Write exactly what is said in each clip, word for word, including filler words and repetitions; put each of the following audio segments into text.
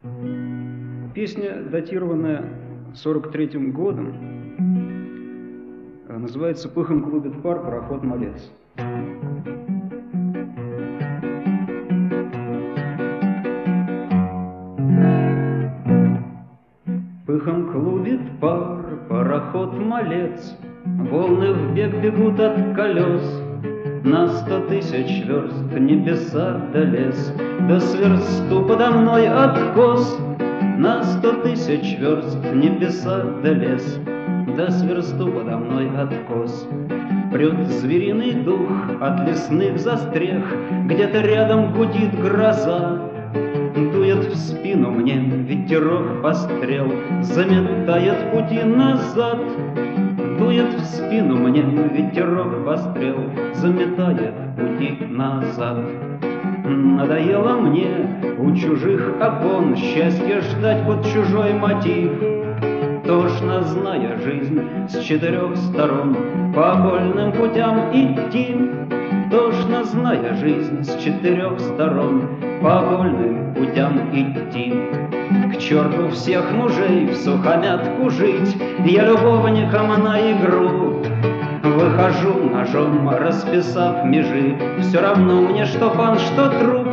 Песня, датированная сорок третьим годом, называется «Пыхом клубит пар, пароход малец». Пыхом клубит пар, пароход малец, волны вбег бегут от колес. На сто тысяч верст небеса до лес, до сверсту подо мной откос. На сто тысяч верст небеса до лес, до сверсту подо мной откос. Прет звериный дух от лесных застрех, где-то рядом гудит гроза. Дует в спину мне ветерок пострел, заметает пути назад. Дует в спину мне ветерок пострел, заметает пути назад. Надоело мне у чужих окон счастье ждать под чужой мотив. Тошно, зная жизнь с четырех сторон, по окольным путям идти. Тошно, зная жизнь с четырех сторон, по окольным путям идти. К черту всех мужей в сухомятку жить, я любовником на игру. Выхожу ножом, расписав межи, все равно мне, что пан, что труп.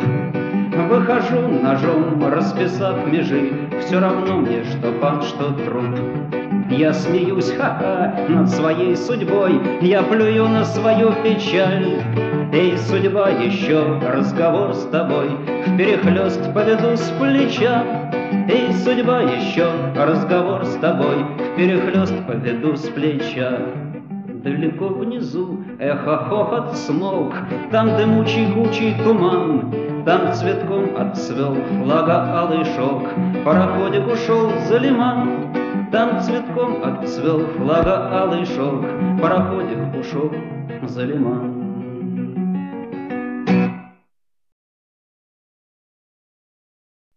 Выхожу ножом, расписав межи, все равно мне, что пан, что труп. Я смеюсь, ха-ха, над своей судьбой, я плюю на свою печаль. Эй, судьба, еще разговор с тобой вперехлёст поведу с плеча. Эй, судьба, еще разговор с тобой вперехлёст поведу с плеча. Далеко внизу эхо хохот смолк, там дымучий гучий туман. Там цветком отцвел флага алый шелк, пароходик ушел за лиман. Там цветком отцвел флага алый шелк, пароходик ушел за лиман.